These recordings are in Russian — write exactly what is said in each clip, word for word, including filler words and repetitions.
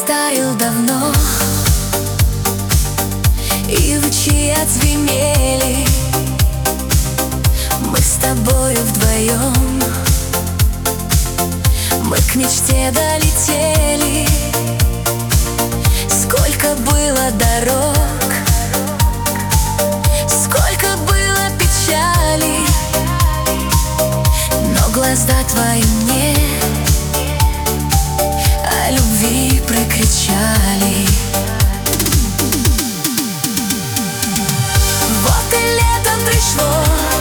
растаял давно, и лучи отзвенели. Мы с тобою вдвоем, мы к мечте долетели. Сколько было дорог, сколько было печали, но глаза твои мне о любви прокричали. Вот и лето пришло,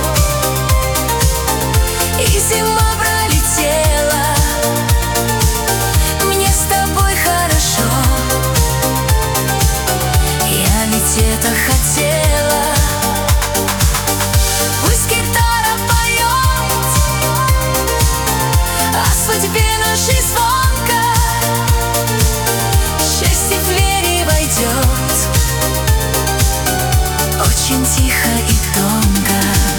и зима пролетела. Мне с тобой хорошо, я ведь это хотела. Пусть гитара поет о судьбе нашей звонко, счастье в двери войдет очень тихо и тонко.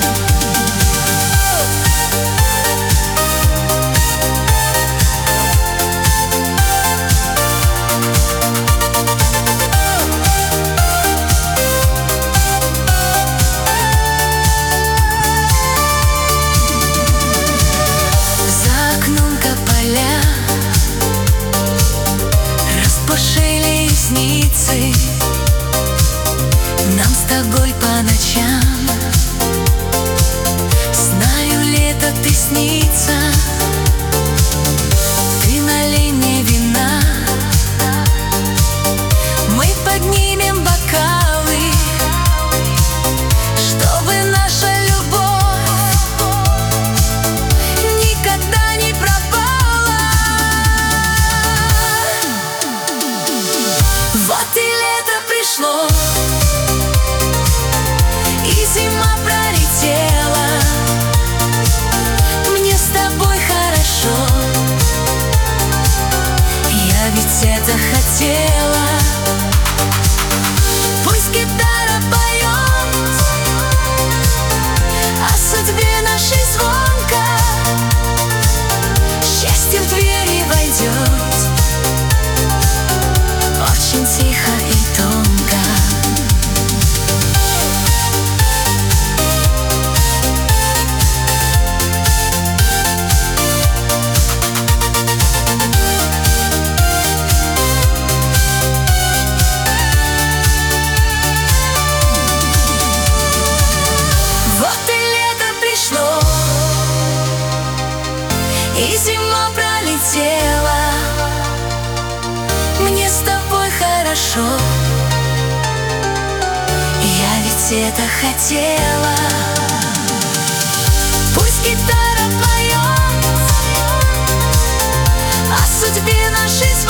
Распушили ресницы нам с тобой по ночам. Знаю, лето ты снится. Ты налей мне вина, мы поднимем бокалы, чтобы наша любовь никогда не пропала. Вот и лето пришло, и зима пролетела. Мне с тобой хорошо, я ведь это хотела. Пусть гитара поет о судьбе нашей звонко, счастье в двери войдет очень тихо и тонко. Вот и лето пришло, и зима пролетела. Мне с тобой хорошо, я ведь это хотела. Пусть гитара поет о судьбе нашей звонко,